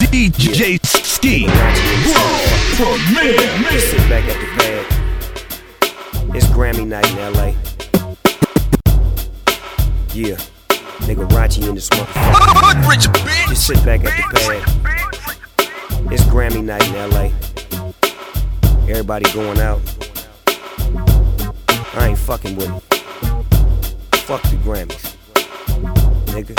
DJ Ski. Just sit back at the pad. It's Grammy night in LA. Yeah, nigga Rachi in this motherfucker. Just sit back at the pad. It's Grammy night in LA. Everybody going out. I ain't fucking with it. Fuck the Grammys, nigga.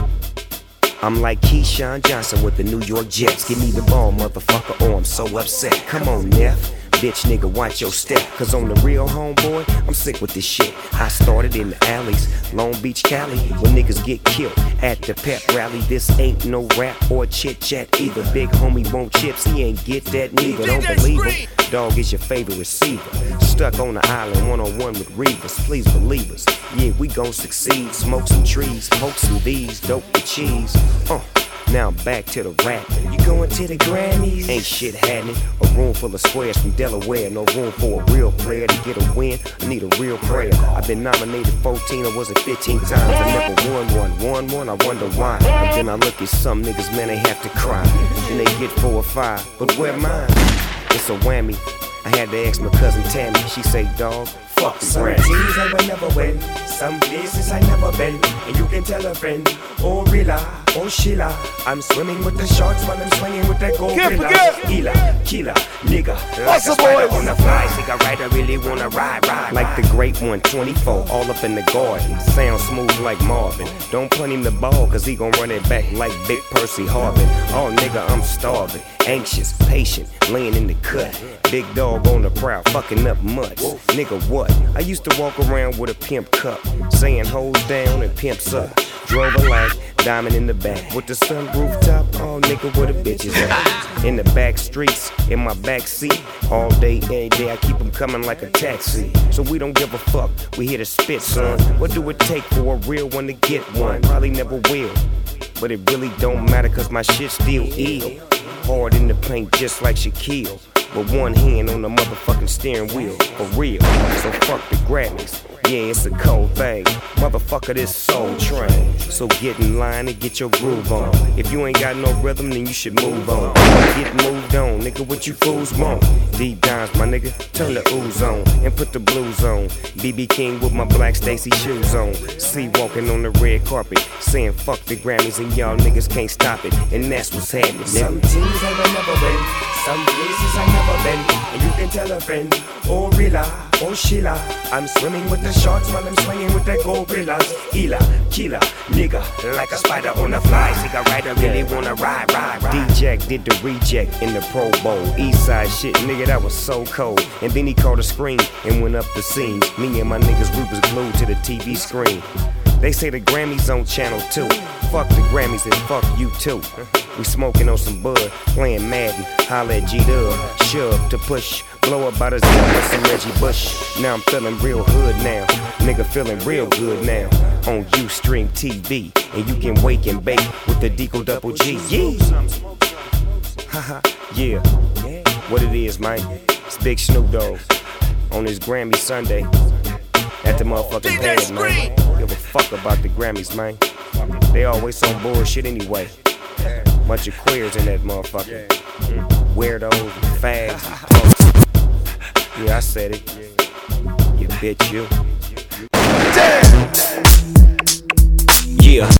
I'm like Keyshawn Johnson with the New York Jets. Give me the ball, motherfucker, or I'm so upset. Come on, Neff. Bitch, nigga, watch your step. Cause on the real, homeboy, I'm sick with this shit. I started in the alleys, Long Beach, Cali, when niggas get killed at the pep rally. This ain't no rap or chit chat either. Big homie won't chips, he ain't get that neither. Don't believe him, dog is your favorite receiver. Stuck on the island, one-on-one with Reavers. Please believe us, yeah, we gon' succeed. Smoke some trees, poke some V's, dope the cheese. Now I'm back to the rap. You going to the Grammys? Ain't shit happening. A room full of squares from Delaware. No room for a real player to get a win. I need a real prayer. I've been nominated 14 or was it 15 times. I never won one. I wonder why. And then I look at some niggas, man, they have to cry. Then they get 4 or 5. But where mine? It's a whammy. I had to ask my cousin Tammy. She say, dog, fuck the Some teams I will never win. Some places I never been. And you can tell a friend, oh Rilla, oh Sheila. I'm swimming with the sharks while I'm swinging with the gorilla. Ela, killer, nigga, like a spider on the fly. Cigarette, I really wanna ride. Like the great 124, all up in the garden. Sound smooth like Marvin. Don't punt him the ball, cause he gon' run it back like Big Percy Harvin. Oh nigga, I'm starving. Anxious, patient, laying in the cut. Big dog on the prowl, fucking up mutts. Nigga, what? I used to walk around with a pimp cup, saying hoes down and pimps up. Drove a light, diamond in the back. With the sunroof top, oh nigga, where the bitches at? In the back streets, in my back seat. All day, every day, I keep them coming like a taxi. So we don't give a fuck, we here to spit, son. What do it take for a real one to get one? Probably never will, but it really don't matter, cause my shit still ill. Hard in the paint just like Shaquille, with one hand on the motherfucking steering wheel, for real. So fuck the Grammys, yeah, it's a cold thing. Motherfucker, this Soul Train. So get in line and get your groove on. If you ain't got no rhythm, then you should move on. Get moved on, nigga, what you fools want? Deep downs, my nigga, turn the ooze on and put the blues on. BB King with my black Stacy shoes on. See walking on the red carpet, saying fuck the Grammys and y'all niggas can't stop it. And that's what's happening, Some teams I will never win. Some places I never been. And you can tell a friend, oh Rilla, oh Sheila. I'm swimming with the sharks while I'm swinging with the gorillas. Ela, killer, nigga, like a spider on a fly. Cigarette, I really wanna ride. D-Jack did the reject in the Pro Bowl. Eastside shit, nigga, that was so cold. And then he called a screen and went up the scenes. Me and my niggas, we was glued to the TV screen. They say the Grammys on Channel 2. Fuck the Grammys and fuck you too. We smoking on some bud, playing Madden, holla at G-Dub, shove to push, blow up by the zip with some Reggie Bush. Now I'm feeling real hood now, nigga feeling real good now. On Ustream TV, and you can wake and bake with the Deco Double G. Yeah, haha, yeah. What it is, man? It's Big Snoop Dogg on this Grammy Sunday at the motherfucking pad, man. Give a fuck about the Grammys, man. They always on bullshit anyway. Bunch of queers in that motherfucker. Weirdos, fags, punks. Yeah, I said it. You bitch, you. Yeah.